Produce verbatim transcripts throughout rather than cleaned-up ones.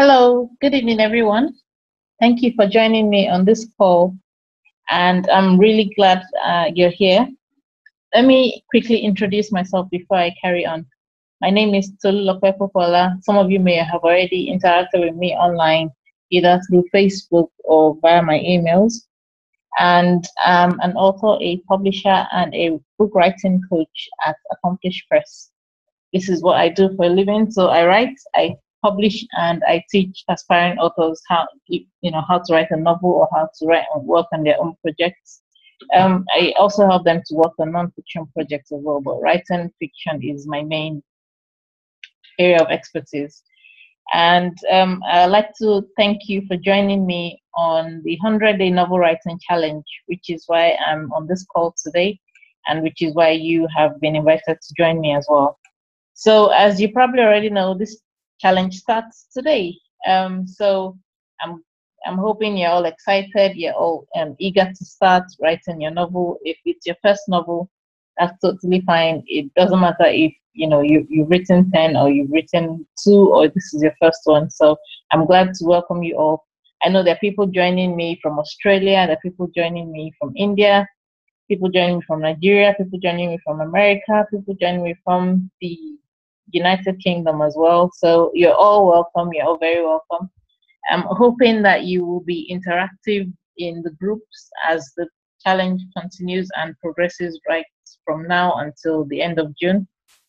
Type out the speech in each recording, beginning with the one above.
Hello, good evening, everyone. Thank you for joining me on this call, and I'm really glad uh, you're here. Let me quickly introduce myself before I carry on. My name is Tolulope Popola. Some of you may have already interacted with me online, either through Facebook or via my emails. And I'm an author, a publisher, and a book writing coach at Accomplished Press. This is what I do for a living. So I write, I publish, and I teach aspiring authors how you know how to write a novel or how to write and work on their own projects. Um, I also help them to work on non-fiction projects as well, but writing fiction is my main area of expertise. And um, I'd like to thank you for joining me on the one hundred Day Novel Writing Challenge, which is why I'm on this call today, and which is why you have been invited to join me as well. So as you probably already know, this challenge starts today. Um, so I'm I'm hoping you're all excited. You're all um, eager to start writing your novel. If it's your first novel, that's totally fine. It doesn't matter if you know you you've written ten or you've written two or this is your first one. So I'm glad to welcome you all. I know there are people joining me from Australia. There are people joining me from India. People joining me from Nigeria. People joining me from America. People joining me from the United Kingdom as well. So you're all welcome. You're all very welcome. I'm hoping that you will be interactive in the groups as the challenge continues and progresses right from now until the end of June.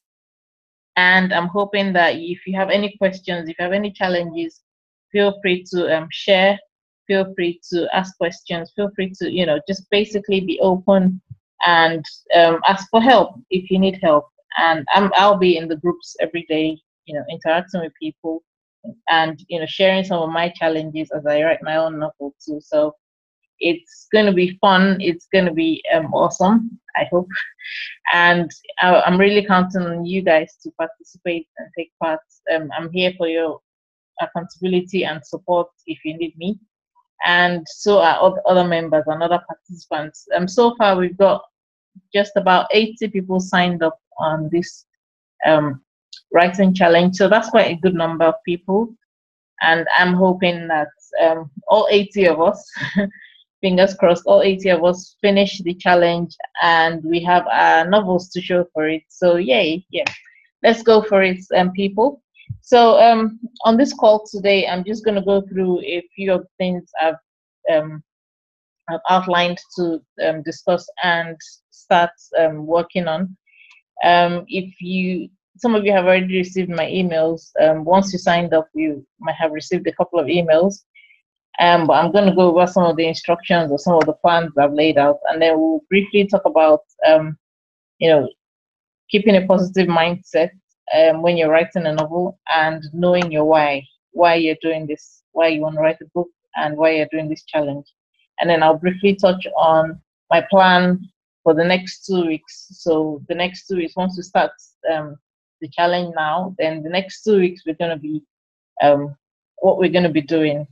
And I'm hoping that if you have any questions, if you have any challenges, feel free to um, share, feel free to ask questions, feel free to, you know, just basically be open and um, ask for help if you need help. And I'm, I'll be in the groups every day, you know, interacting with people and, you know, sharing some of my challenges as I write my own novel too. So it's going to be fun. It's going to be um, awesome, I hope. And I, I'm really counting on you guys to participate and take part. Um, I'm here for your accountability and support if you need me. And so are other members and other participants. Um, so far, we've got just about eighty people signed up on this um, writing challenge. So that's quite a good number of people. And I'm hoping that um, all eighty of us, fingers crossed, all eighty of us finish the challenge and we have our novels to show for it. So yay, yeah, let's go for it, um, people. So um, on this call today, I'm just going to go through a few of things I've, um, I've outlined to um, discuss and start um, working on. Um, if you, some of you have already received my emails. Um, once you signed up, you might have received a couple of emails. Um, but I'm going to go over some of the instructions or some of the plans I've laid out, and then we'll briefly talk about, um, you know, keeping a positive mindset um, when you're writing a novel and knowing your why, why you're doing this, why you want to write a book, and why you're doing this challenge. And then I'll briefly touch on my plan for the next two weeks. So the next two weeks, once we start um, the challenge now, then the next two weeks we're going to be um, what we're going to be doing.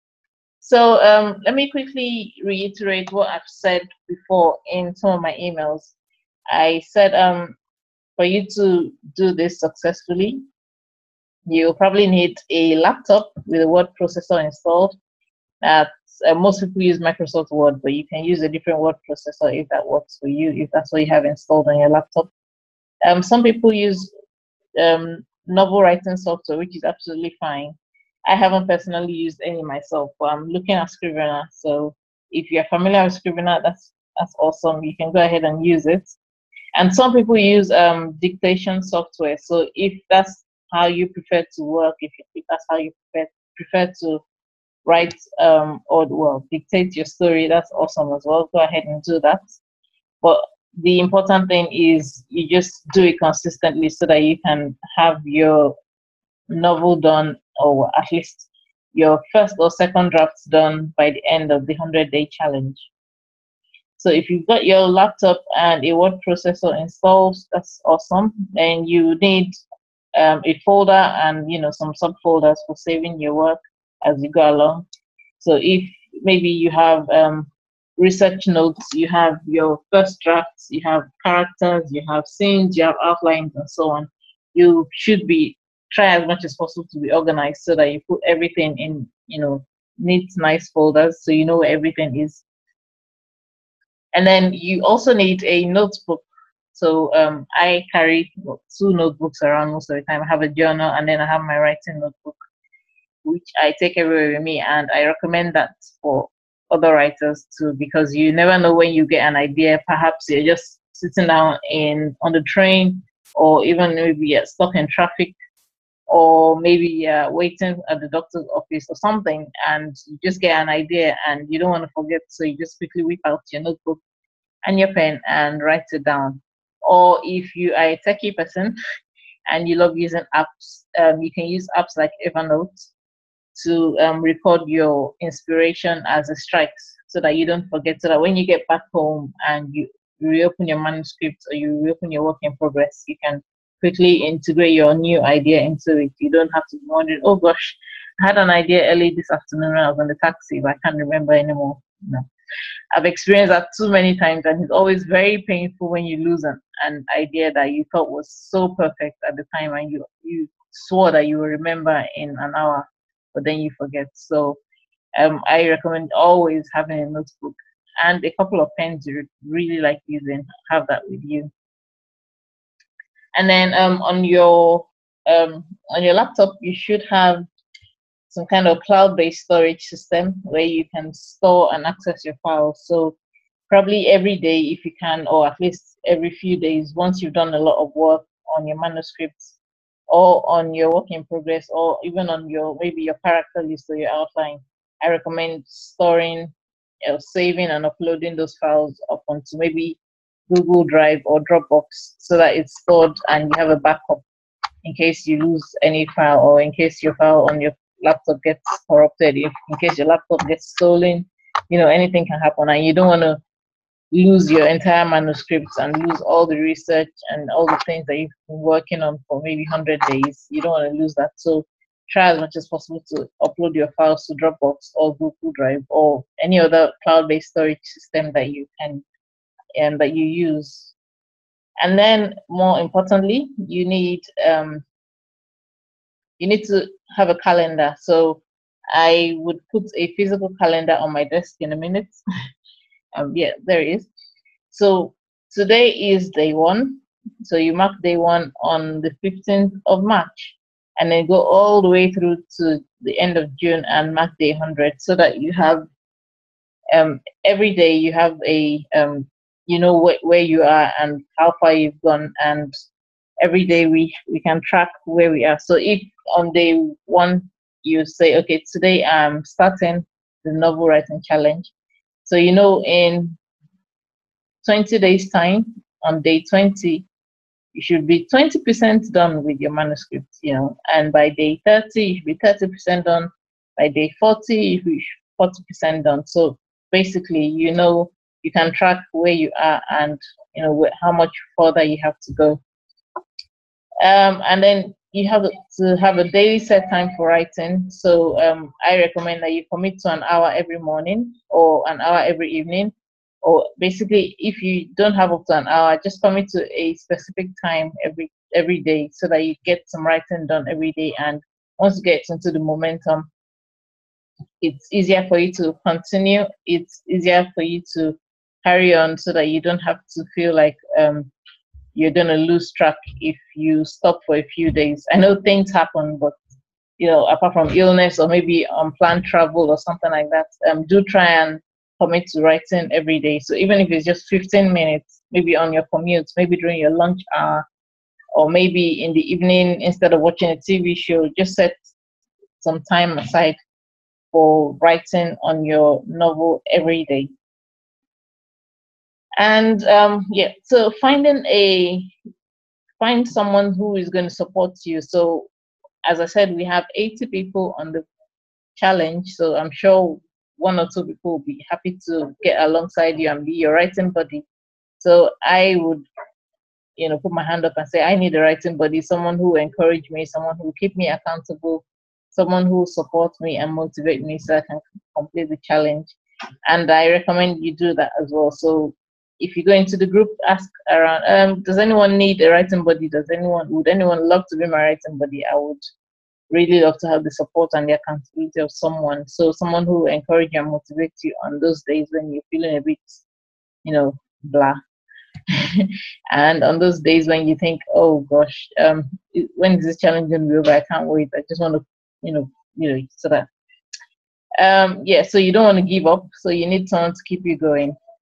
So um, let me quickly reiterate what I've said before in some of my emails. I said um, for you to do this successfully, you'll probably need a laptop with a word processor installed. Uh, uh, most people use Microsoft Word, but you can use a different word processor if that works for you, if that's what you have installed on your laptop. Um, some people use um, novel writing software, which is absolutely fine. I haven't personally used any myself, but I'm looking at Scrivener. So if you're familiar with Scrivener, that's that's awesome. You can go ahead and use it. And some people use um, dictation software. So if that's how you prefer to work, if, if that's how you prefer, prefer to write um, or well dictate your story, that's awesome as well. Go ahead and do that. But the important thing is you just do it consistently so that you can have your novel done, or at least your first or second drafts done by the end of the one hundred day challenge. So if you've got your laptop and a word processor installed, that's awesome. Then you need um, a folder and you know some subfolders for saving your work as you go along. So if maybe you have um, research notes, you have your first drafts, you have characters, you have scenes, you have outlines, and so on. You should be try as much as possible to be organized so that you put everything in, you know, neat, nice folders so you know where everything is. And then you also need a notebook. So um, I carry two notebooks around most of the time. I have a journal and then I have my writing notebook, which I take everywhere with me. And I recommend that for other writers too, because you never know when you get an idea. Perhaps you're just sitting down in on the train, or even maybe you're stuck in traffic, or maybe uh, waiting at the doctor's office or something, and you just get an idea and you don't want to forget, so you just quickly whip out your notebook and your pen and write it down. Or if you are a techie person and you love using apps, um, you can use apps like Evernote to um, record your inspiration as it strikes so that you don't forget, so that when you get back home and you reopen your manuscript or you reopen your work in progress, you can quickly integrate your new idea into it. You don't have to be wondering, oh gosh, I had an idea early this afternoon when I was on the taxi, but I can't remember anymore. No. I've experienced that too many times, and it's always very painful when you lose an, an idea that you thought was so perfect at the time and you, you swore that you will remember in an hour, but then you forget. So um, I recommend always having a notebook and a couple of pens you really like using. Have that with you. And then um, on your um, on your laptop, you should have some kind of cloud-based storage system where you can store and access your files. So probably every day if you can, or at least every few days, once you've done a lot of work on your manuscripts or on your work in progress, or even on your maybe your character list or your outline, I recommend storing, you know, saving and uploading those files up onto maybe Google Drive or Dropbox so that it's stored and you have a backup in case you lose any file, or in case your file on your laptop gets corrupted, if in case your laptop gets stolen, you know, anything can happen, and you don't want to lose your entire manuscripts and lose all the research and all the things that you've been working on for maybe one hundred days. You don't want to lose that. So try as much as possible to upload your files to Dropbox or Google Drive or any other cloud-based storage system that you can and that you use. And then more importantly, you need um, you need to have a calendar. So I would put a physical calendar on my desk in a minute. um, yeah, there it is. So today is day one. So you mark day one on the fifteenth of March, and then go all the way through to the end of June and mark day one hundred, so that you have um, every day you have a um, you know wh- where you are and how far you've gone, and every day we we can track where we are. So if on day one you say, okay, today I'm starting the novel writing challenge, so you know in twenty days time, on day twenty, you should be twenty percent done with your manuscript, you know, and by day thirty you should be thirty percent done, by day forty you should be forty percent done. So basically, you know, you can track where you are and you know wh- how much further you have to go. Um, and then you have to have a daily set time for writing. So um, I recommend that you commit to an hour every morning or an hour every evening. Or basically, if you don't have up to an hour, just commit to a specific time every every day so that you get some writing done every day. And once you get into the momentum, it's easier for you to continue. It's easier for you to carry on so that you don't have to feel like um, you're going to lose track if you stop for a few days. I know things happen, but you know, apart from illness or maybe unplanned travel or something like that, um, do try and commit to writing every day. So even if it's just fifteen minutes, maybe on your commute, maybe during your lunch hour, or maybe in the evening instead of watching a T V show, just set some time aside for writing on your novel every day. And um, yeah, so finding a find someone who is going to support you. So as I said, we have eighty people on the challenge, so I'm sure one or two people will be happy to get alongside you and be your writing buddy. So I would, you know, put my hand up and say, I need a writing buddy, someone who will encourage me, someone who will keep me accountable, someone who will support me and motivate me so I can complete the challenge. And I recommend you do that as well. So if you go into the group, ask around, um, does anyone need a writing buddy? Does anyone, would anyone love to be my writing buddy? I would really love to have the support and the accountability of someone. So someone who will encourage you and motivate you on those days when you're feeling a bit, you know, blah. And on those days when you think, oh gosh, um, when is this challenge going to be over? I can't wait. I just want to, you know, you know, so that, um, yeah. So you don't want to give up. So you need someone to keep you going.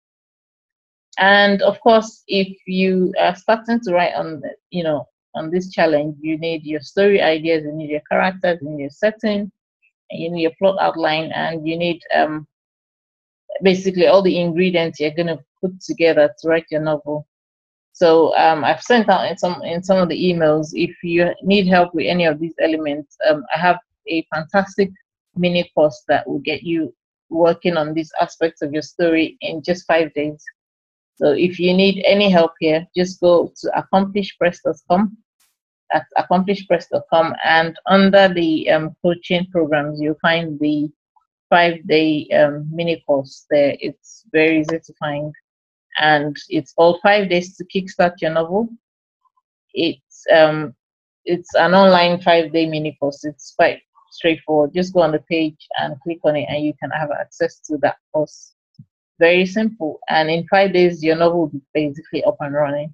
And of course, if you are starting to write on, the, you know, on this challenge, you need your story ideas, you need your characters, you need your setting, and you need your plot outline, and you need um, basically all the ingredients you're going to put together to write your novel. So um, I've sent out in some in some of the emails. If you need help with any of these elements, um, I have a fantastic mini course that will get you working on these aspects of your story in just five days. So if you need any help here, just go to accomplish press dot com. At accomplish press dot com, and under the um, coaching programs, you'll find the five-day um, mini course there. It's very easy to find, and it's all five days to kickstart your novel. It's um, it's an online five-day mini course. It's quite straightforward. Just go on the page and click on it, and you can have access to that course. Very simple, and in five days, your novel will be basically up and running.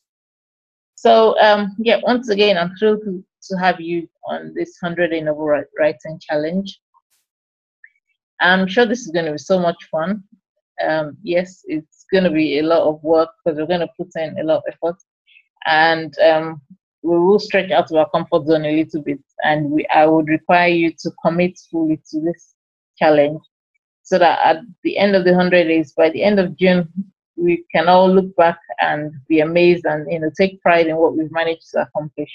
So um, yeah, once again, I'm thrilled to, to have you on this hundred-day novel writing challenge. I'm sure this is going to be so much fun. Um, yes, it's going to be a lot of work because we're going to put in a lot of effort, and um, we will stretch out of our comfort zone a little bit, and we, I would require you to commit fully to this challenge, so that at the end of the hundred days, by the end of June, we can all look back and be amazed and, you know, take pride in what we've managed to accomplish.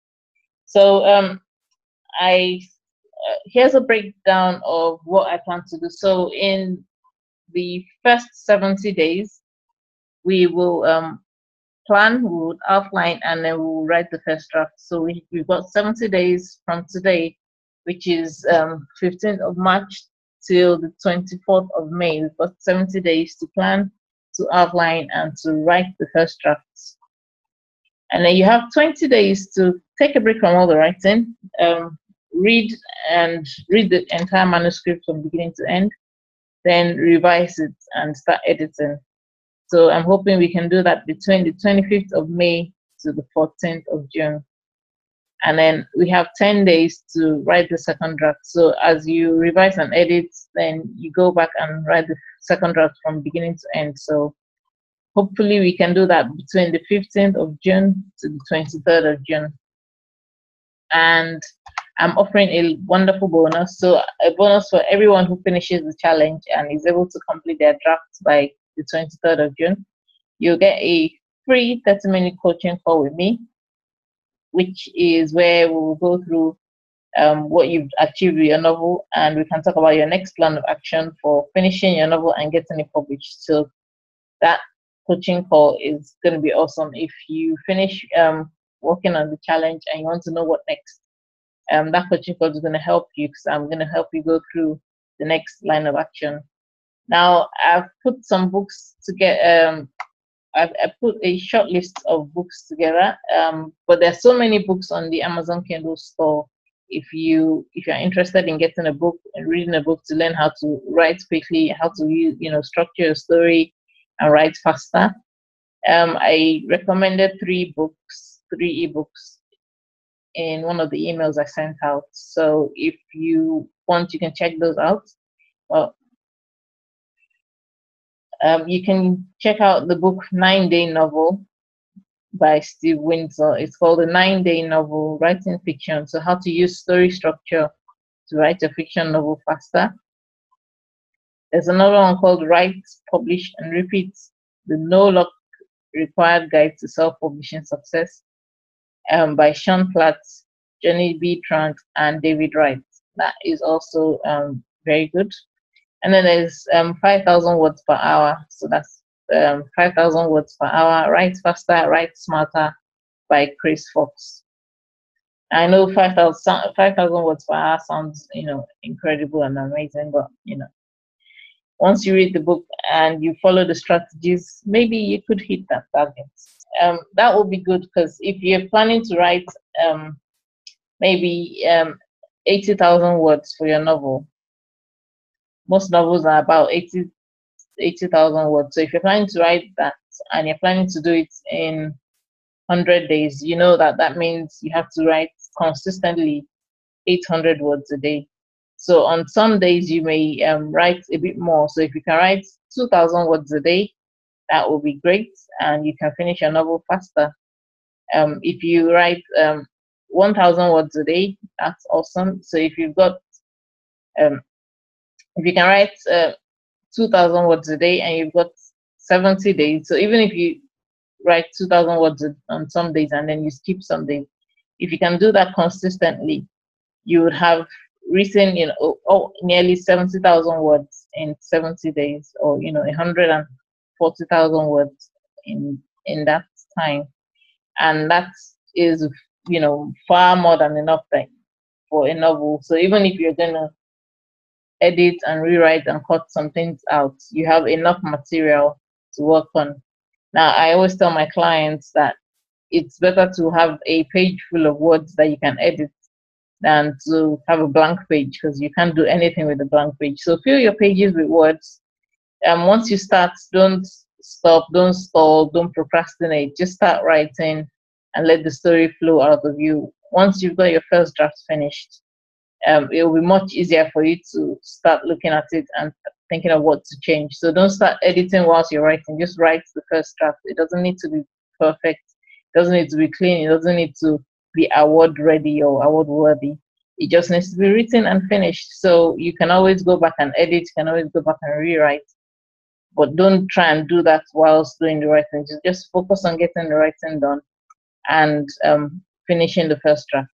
So um, I uh, here's a breakdown of what I plan to do. So in the first seventy days, we will um, plan, we will outline, and then we will write the first draft. So we, we've got seventy days from today, which is um, fifteenth of March till the twenty-fourth of May. We've got seventy days to plan, to outline, and to write the first drafts. And then you have twenty days to take a break from all the writing, um, read and read the entire manuscript from beginning to end, then revise it and start editing. So I'm hoping we can do that between the twenty-fifth of May to the fourteenth of June. And then we have ten days to write the second draft. So as you revise and edit, then you go back and write the second draft from beginning to end. So hopefully we can do that between the fifteenth of June to the twenty-third of June. And I'm offering a wonderful bonus. So a bonus for everyone who finishes the challenge and is able to complete their drafts by the twenty-third of June. You'll get a free thirty minute coaching call with me, which is where we'll go through um, what you've achieved with your novel, and we can talk about your next plan of action for finishing your novel and getting it published. So that coaching call is going to be awesome. If you finish um, working on the challenge and you want to know what next, um, that coaching call is going to help you, because I'm going to help you go through the next line of action. Now, I've put some books to get, um, I've I put a short list of books together, um, but there's so many books on the Amazon Kindle store. If you if you're interested in getting a book and reading a book to learn how to write quickly, how to use, you know, structure your story and write faster, um, I recommended three books, three ebooks in one of the emails I sent out. So if you want, you can check those out. Well, um, you can check out the book Nine Day Novel by Steve Windsor. It's called The Nine Day Novel, Writing Fiction. So how to use story structure to write a fiction novel faster. There's another one called Write, Publish, and Repeat, the No Luck Required Guide to Self-Publishing Success, um, by Sean Platt, Jenny B. Trant, and David Wright. That is also um, very good. And then there's um, five thousand words per hour. So that's um, five thousand words per hour. Write Faster, Write Smarter by Chris Fox. I know five thousand words per hour sounds, you know, incredible and amazing, but, you know, once you read the book and you follow the strategies, maybe you could hit that target. Um, that would be good, because if you're planning to write um, maybe um, eighty thousand words for your novel, most novels are about eighty thousand words. So if you're planning to write that and you're planning to do it in one hundred days, you know that that means you have to write consistently eight hundred words a day. So on some days you may um, write a bit more. So if you can write two thousand words a day, that will be great, and you can finish your novel faster. Um, if you write um, one thousand words a day, that's awesome. So if you've got, um, if you can write uh, two thousand words a day and you've got seventy days, so even if you write two thousand words on some days and then you skip some days, if you can do that consistently, you would have written, you know, oh, oh, nearly seventy thousand words in seventy days, or, you know, one hundred forty thousand words in, in that time. And that is, you know, far more than enough time for a novel. So even if you're going to edit and rewrite and cut some things out, you have enough material to work on. Now, I always tell my clients that it's better to have a page full of words that you can edit than to have a blank page, because you can't do anything with a blank page. So fill your pages with words. Um, once you start, don't stop, don't stall, don't procrastinate. Just start writing and let the story flow out of you. Once you've got your first draft finished, um, it will be much easier for you to start looking at it and thinking of what to change. So don't start editing whilst you're writing. Just write the first draft. It doesn't need to be perfect. It doesn't need to be clean. It doesn't need to be award ready or award worthy. It just needs to be written and finished. So you can always go back and edit. You can always go back and rewrite. But don't try and do that whilst doing the writing. Just, just focus on getting the writing done and um, finishing the first draft.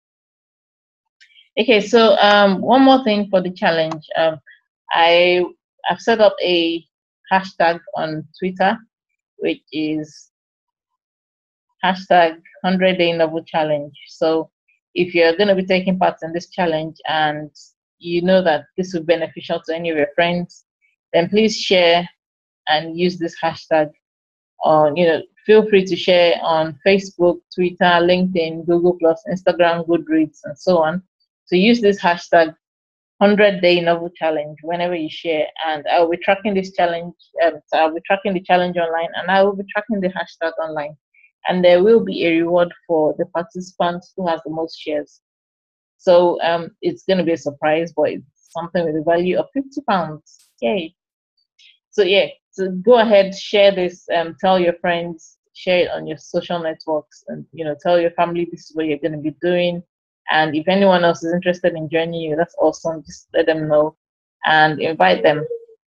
Okay, so um, one more thing for the challenge. Um, I have set up a hashtag on Twitter, which is hashtag one hundred day novel challenge. So if you're going to be taking part in this challenge and you know that this will be beneficial to any of your friends, then please share and use this hashtag. On, you know, feel free to share on Facebook, Twitter, LinkedIn, Google Plus, Instagram, Goodreads, and so on. So use this hashtag one hundred day novel challenge whenever you share, and I will be tracking this challenge. Um, so I'll be tracking the challenge online, and I will be tracking the hashtag online. And there will be a reward for the participant who has the most shares. So um, it's going to be a surprise, but it's something with a value of fifty pounds. Yay. So yeah, so go ahead, share this, um, tell your friends, share it on your social networks, and, you know, tell your family this is what you're going to be doing. And if anyone else is interested in joining you, that's awesome. Just let them know and invite them.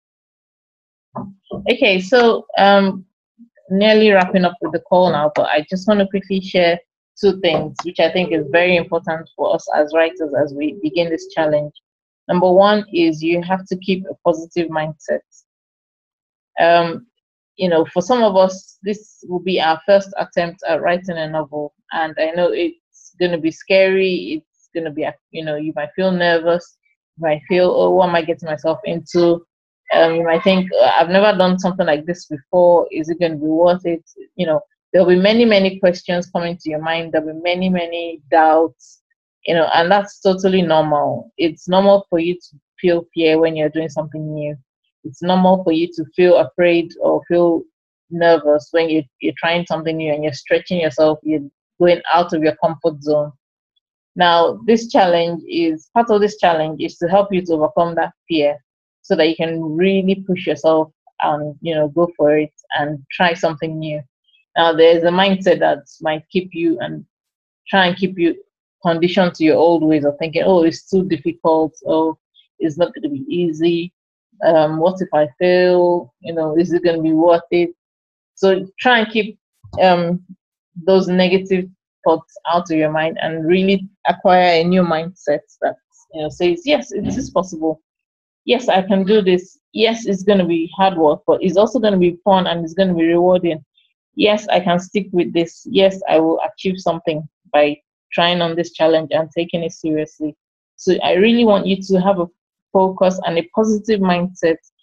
Okay, so um, nearly wrapping up with the call now, but I just want to quickly share two things which I think is very important for us as writers as we begin this challenge. Number one is you have to keep a positive mindset. Um, you know, for some of us, this will be our first attempt at writing a novel, and I know it's going to be scary. It's going to be, you know, you might feel nervous. You might feel, oh, what am I getting myself into? Um, you might think, I've never done something like this before. Is it going to be worth it? You know, there'll be many, many questions coming to your mind. There'll be many, many doubts, you know, and that's totally normal. It's normal for you to feel fear when you're doing something new. It's normal for you to feel afraid or feel nervous when you, you're trying something new and you're stretching yourself, you're going out of your comfort zone. Now, this challenge is, part of this challenge is to help you to overcome that fear so that you can really push yourself and, you know, go for it and try something new. Now, there's a mindset that might keep you and try and keep you conditioned to your old ways of thinking, oh, it's too difficult, oh, it's not going to be easy. Um, what if I fail? You know, is it going to be worth it? So try and keep um, those negative thoughts out of your mind and really acquire a new mindset that, you know, says, yes, it is possible. Yes, I can do this. Yes, it's going to be hard work, but it's also going to be fun and it's going to be rewarding. Yes, I can stick with this. Yes, I will achieve something by trying on this challenge and taking it seriously. So I really want you to have a focus and a positive mindset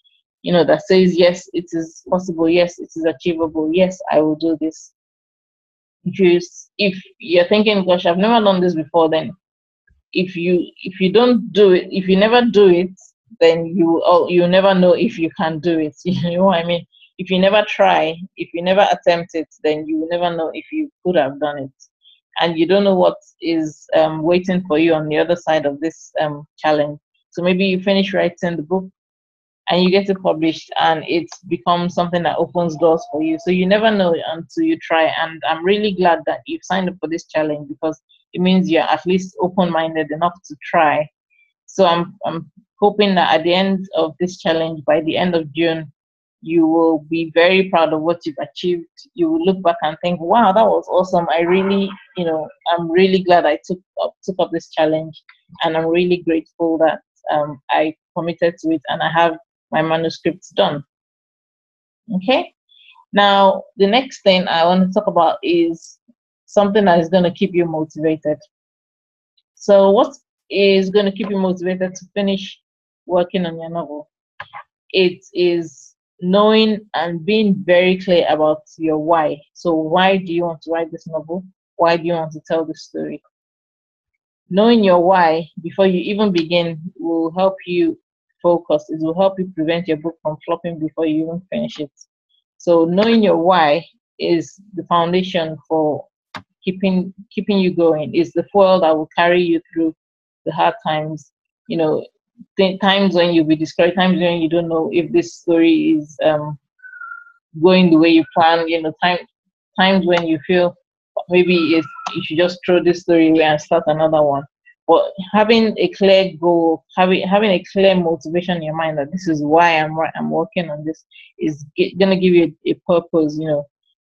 you know, that says, yes, it is possible. Yes, it is achievable. Yes, I will do this. If you, if you're thinking, gosh, I've never done this before, then if you, if you don't do it, if you never do it, then you, oh, you never know if you can do it. You know what I mean? If you never try, if you never attempt it, then you will never know if you could have done it. And you don't know what is um, waiting for you on the other side of this um, challenge. So maybe you finish writing the book and you get it published, and it becomes something that opens doors for you. So you never know until you try. And I'm really glad that you've signed up for this challenge, because it means you're at least open-minded enough to try. So I'm I'm hoping that at the end of this challenge, by the end of June, you will be very proud of what you've achieved. You will look back and think, wow, that was awesome. I really, you know, I'm really glad I took up took up this challenge, and I'm really grateful that um, I committed to it and I have my manuscripts done. Okay. Now, the next thing I want to talk about is something that is going to keep you motivated. So what is going to keep you motivated to finish working on your novel? It is knowing and being very clear about your why. So why do you want to write this novel? Why do you want to tell this story? Knowing your why before you even begin will help you focus. It will help you prevent your book from flopping before you even finish it. So knowing your why is the foundation for keeping keeping you going. It's the fuel that will carry you through the hard times. You know, th- times when you'll be discouraged, times when you don't know if this story is um, going the way you plan. You know, time times when you feel maybe it's, you should just throw this story away and start another one. But having a clear goal, having having a clear motivation in your mind that this is why I'm I'm working on this is g- gonna give you a, a purpose, you know.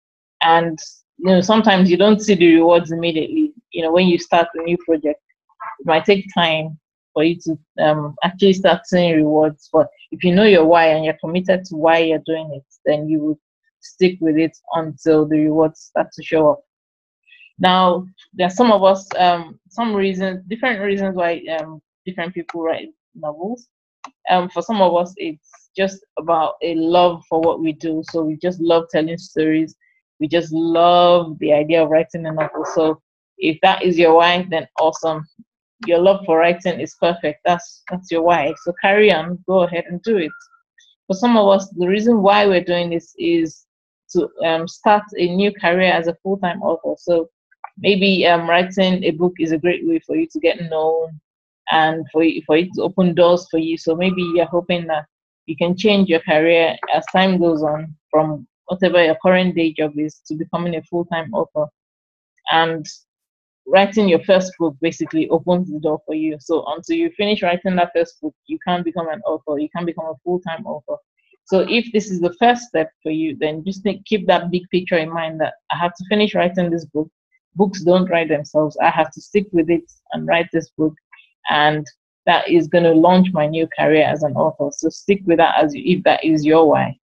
And you know, sometimes you don't see the rewards immediately. You know, when you start a new project, it might take time for you to um, actually start seeing rewards. But if you know your why and you're committed to why you're doing it, then you will stick with it until the rewards start to show up. Now, there are some of us, um, some reasons, different reasons why um, different people write novels. Um, for some of us, it's just about a love for what we do. So we just love telling stories. We just love the idea of writing a novel. So if that is your why, then awesome. Your love for writing is perfect. That's that's your why. So carry on, go ahead and do it. For some of us, the reason why we're doing this is to um, start a new career as a full-time author. So maybe um, writing a book is a great way for you to get known and for you, for it to open doors for you. So maybe you're hoping that you can change your career as time goes on from whatever your current day job is to becoming a full-time author. And writing your first book basically opens the door for you. So until you finish writing that first book, you can't become an author. You can't become a full-time author. So if this is the first step for you, then just think, keep that big picture in mind that I have to finish writing this book. Books don't write themselves. I have to stick with it and write this book. And that is going to launch my new career as an author. So stick with that as you, if that is your why.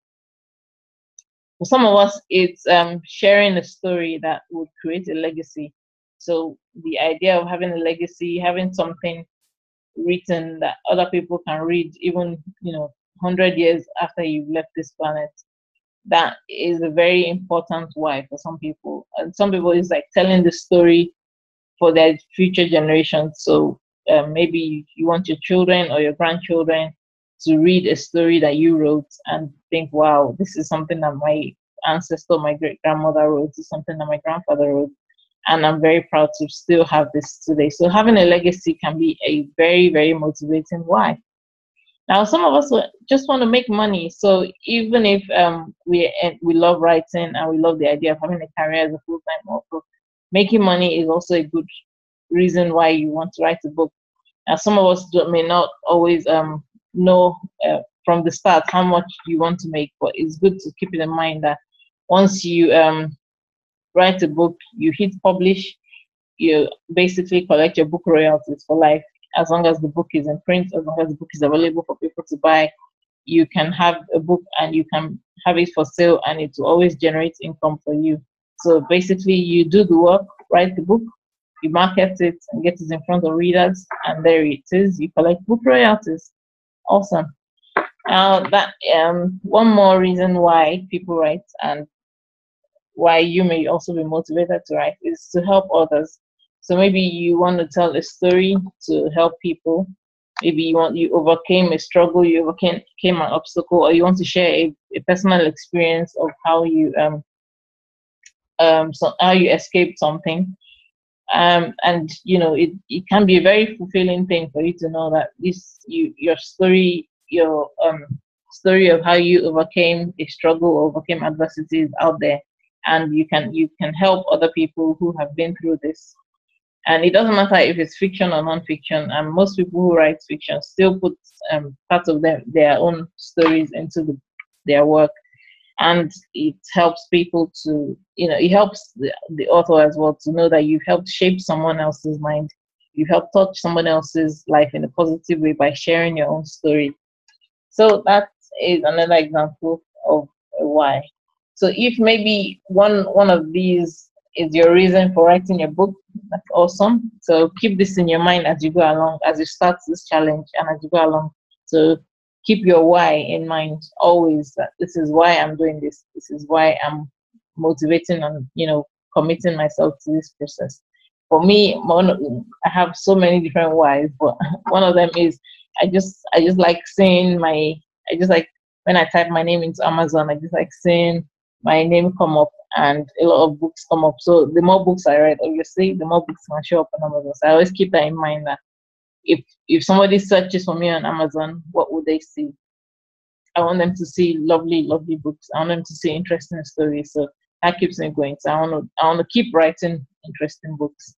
For some of us, it's um, sharing a story that would create a legacy. So the idea of having a legacy, having something written that other people can read, even you know, one hundred years after you've left this planet, that is a very important why for some people. And some people is like telling the story for their future generations. So um, maybe you want your children or your grandchildren to read a story that you wrote and think, wow, this is something that my ancestor, my great grandmother wrote, this is something that my grandfather wrote. And I'm very proud to still have this today. So having a legacy can be a very, very motivating why. Now, some of us just want to make money. So even if um, we we love writing and we love the idea of having a career as a full-time author, making money is also a good reason why you want to write a book. Now, some of us do, may not always um, know uh, from the start how much you want to make, but it's good to keep it in mind that once you um, write a book, you hit publish, you basically collect your book royalties for life. As long as the book is in print, as long as the book is available for people to buy, you can have a book and you can have it for sale and it will always generate income for you. So basically you do the work, write the book, you market it and get it in front of readers, and there it is, you collect book royalties. Awesome. Now that um one more reason why people write and why you may also be motivated to write is to help others. So maybe you want to tell a story to help people. Maybe you want you overcame a struggle, you overcame came an obstacle, or you want to share a, a personal experience of how you um um so how you escaped something. Um and you know it, it can be a very fulfilling thing for you to know that this you your story your um story of how you overcame a struggle or overcame adversity is out there, and you can you can help other people who have been through this. And it doesn't matter if it's fiction or non-fiction, and most people who write fiction still put um, part of them their own stories into the, their work. And it helps people to, you know, it helps the, the author as well to know that you've helped shape someone else's mind, you've helped touch someone else's life in a positive way by sharing your own story. So that is another example of a why. So if maybe one one of these is your reason for writing your book, that's awesome. So keep this in your mind as you go along, as you start this challenge and as you go along. So keep your why in mind always. That this is why I'm doing this. This is why I'm motivating and, you know, committing myself to this process. For me, one of- I have so many different whys, but one of them is I just I just like seeing my I just like when I type my name into Amazon, I just like seeing my name come up and a lot of books come up. So the more books I read, obviously, the more books can show up on Amazon. So I always keep that in mind that if if somebody searches for me on Amazon, what would they see? I want them to see lovely, lovely books. I want them to see interesting stories. So that keeps me going. So I want to I want to keep writing interesting books.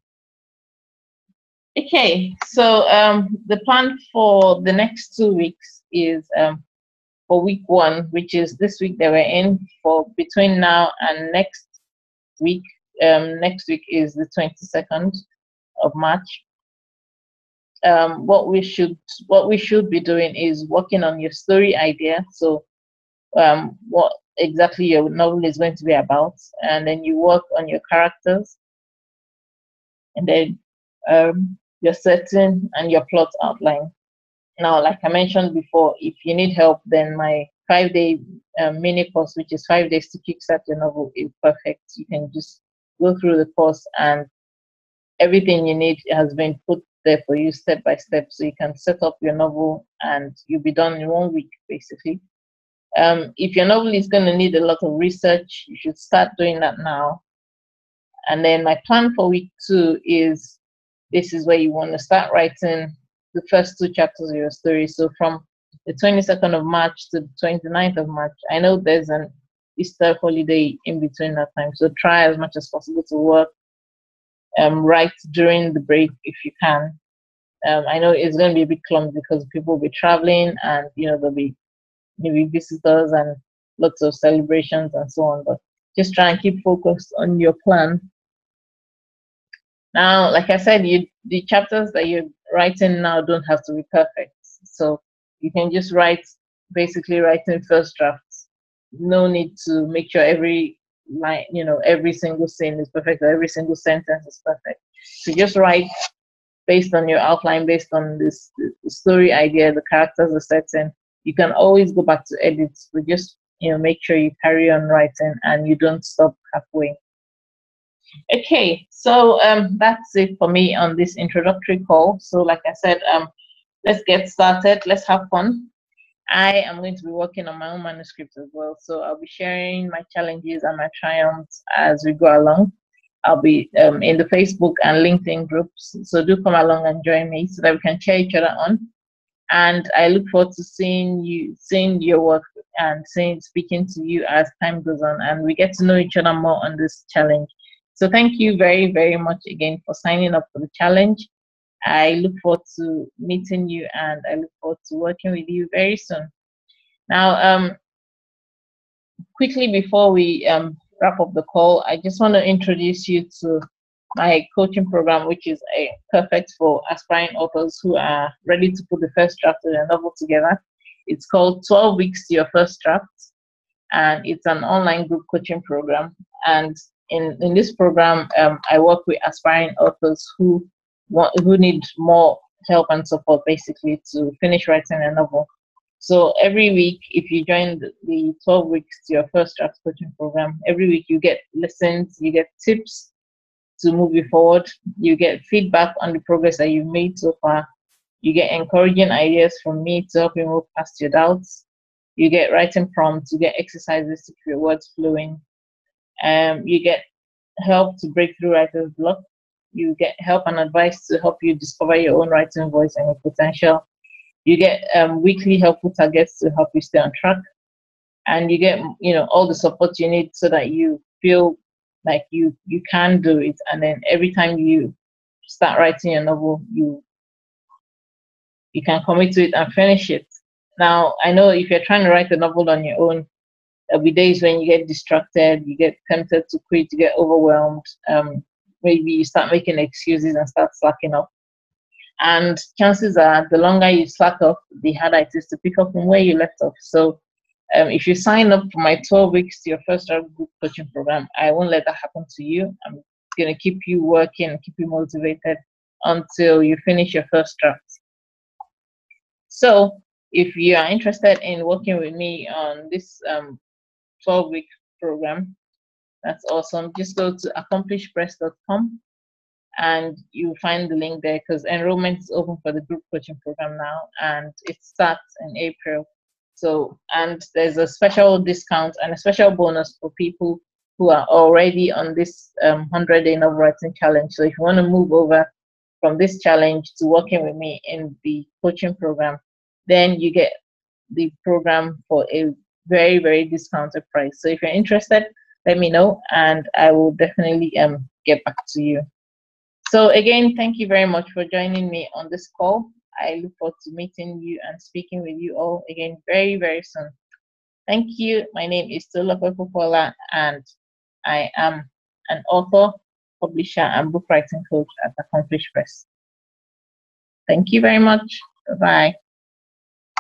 Okay, so um, the plan for the next two weeks is um, for week one, which is this week that we're in, for between now and next week. Um, next week is the twenty-second of March. Um, what we should what we should be doing is working on your story idea. So um, what exactly your novel is going to be about, and then you work on your characters, and then um, your setting and your plot outline. Now, like I mentioned before, if you need help, then my five day um, mini course, which is five days to kickstart your novel, is perfect. You can just go through the course, and everything you need has been put there for you step by step. So you can set up your novel and you'll be done in one week, basically. Um, if your novel is going to need a lot of research, you should start doing that now. And then my plan for week two is this is where you want to start writing the first two chapters of your story. So from the twenty-second of March to the twenty-ninth of March, I know there's an Easter holiday in between that time. So try as much as possible to work, um, write during the break if you can. Um, I know it's going to be a bit clumsy because people will be traveling and, you know, there'll be maybe visitors and lots of celebrations and so on. But just try and keep focused on your plan. Now, like I said, you the chapters that you're writing now don't have to be perfect. So you can just write, basically writing first drafts. No need to make sure every line, you know, every single scene is perfect or every single sentence is perfect. So just write based on your outline, based on this the story idea, the characters, the setting. You can always go back to edit, but just, you know, make sure you carry on writing and you don't stop halfway. Okay, so um, that's it for me on this introductory call. So, like I said, um, let's get started. Let's have fun. I am going to be working on my own manuscript as well. So I'll be sharing my challenges and my triumphs as we go along. I'll be um, in the Facebook and LinkedIn groups. So do come along and join me so that we can cheer each other on. And I look forward to seeing you, seeing your work and seeing, speaking to you as time goes on and we get to know each other more on this challenge. So thank you very, very much again for signing up for the challenge. I look forward to meeting you and I look forward to working with you very soon. Now, um, quickly before we um, wrap up the call, I just want to introduce you to my coaching program, which is a perfect for aspiring authors who are ready to put the first draft of their novel together. It's called twelve Weeks to Your First Draft, and it's an online group coaching program. And in, in this program, um, I work with aspiring authors who want, who need more help and support, basically, to finish writing a novel. So every week, if you join the, the twelve weeks to your first draft coaching program, every week you get lessons, you get tips to move you forward, you get feedback on the progress that you've made so far, you get encouraging ideas from me to help you move past your doubts, you get writing prompts, you get exercises to keep your words flowing, um, you get help to break through writer's block, you get help and advice to help you discover your own writing voice and your potential. You get um, weekly helpful targets to help you stay on track, and you get you know all the support you need so that you feel like you you can do it. And then every time you start writing your novel, you you can commit to it and finish it. Now, I know if you're trying to write a novel on your own, there'll be days when you get distracted, you get tempted to quit, you get overwhelmed. Um, maybe you start making excuses and start slacking up. And chances are, the longer you slack off, the harder it is to pick up from where you left off. So, um, if you sign up for my twelve weeks to your first draft group coaching program, I won't let that happen to you. I'm going to keep you working, keep you motivated until you finish your first draft. So, if you are interested in working with me on this um, twelve week program, that's awesome. Just go to accomplish press dot com and you'll find the link there, because enrollment is open for the group coaching program now, and it starts in April. So, and there's a special discount and a special bonus for people who are already on this um, one hundred day novel writing challenge. So if you want to move over from this challenge to working with me in the coaching program, then you get the program for a very, very discounted price. So if you're interested, let me know and I will definitely um get back to you. So again, thank you very much for joining me on this call. I look forward to meeting you and speaking with you all again very, very soon. Thank you. My name is Tolulope Popola, and I am an author, publisher, and book writing coach at Accomplish Press. Thank you very much. Bye-bye.